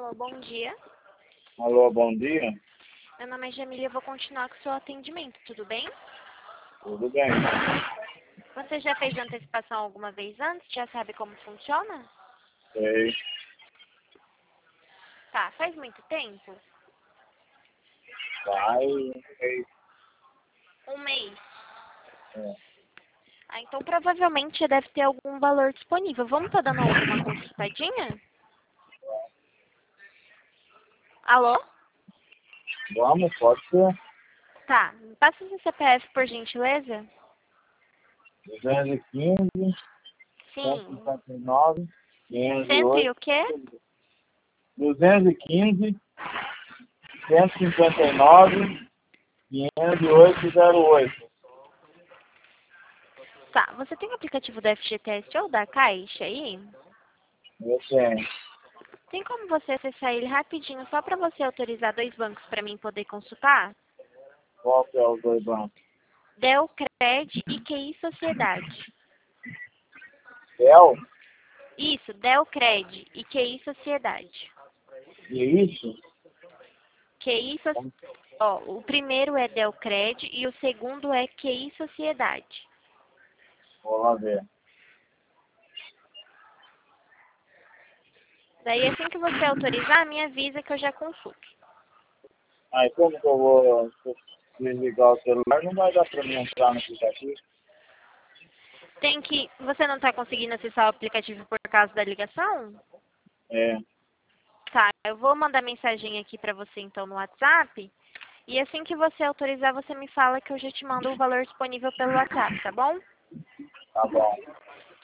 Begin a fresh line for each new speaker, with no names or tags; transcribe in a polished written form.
Alô, bom dia.
Alô, bom dia.
Meu nome é Jamília, eu vou continuar com o seu atendimento, tudo bem?
Tudo bem?
Você já fez antecipação alguma vez antes? Já sabe como funciona?
Sei.
Tá, faz muito tempo?
Vai. Sei.
Um mês.
É.
Ah, então provavelmente já deve ter algum valor disponível. Vamos estar dando alguma consultadinha? Alô?
Vamos, pode ser.
Tá, me passa o seu CPF, por gentileza?
215,
Sim.
159,
Cento e
508.
o quê?
215, 159, 508,08.
Tá, você tem o aplicativo do FGTS ou da Caixa aí?
Eu tenho.
Tem como você acessar ele rapidinho, só para você autorizar 2 bancos para mim poder consultar?
Qual que é os dois bancos?
Delcred e QI Sociedade.
Del?
Isso, Delcred e QI Sociedade.
E isso?
QI Ó, o primeiro é Delcred e o segundo é QI Sociedade.
Vou lá ver.
Daí assim que você autorizar, me avisa que eu já consulto.
Aí como que eu vou desligar o celular? Não vai dar pra mim entrar no aplicativo?
Você não está conseguindo acessar o aplicativo por causa da ligação?
É.
Tá, eu vou mandar mensagem aqui para você então no WhatsApp. E assim que você autorizar, você me fala que eu já te mando o valor disponível pelo WhatsApp, tá bom?
Tá bom.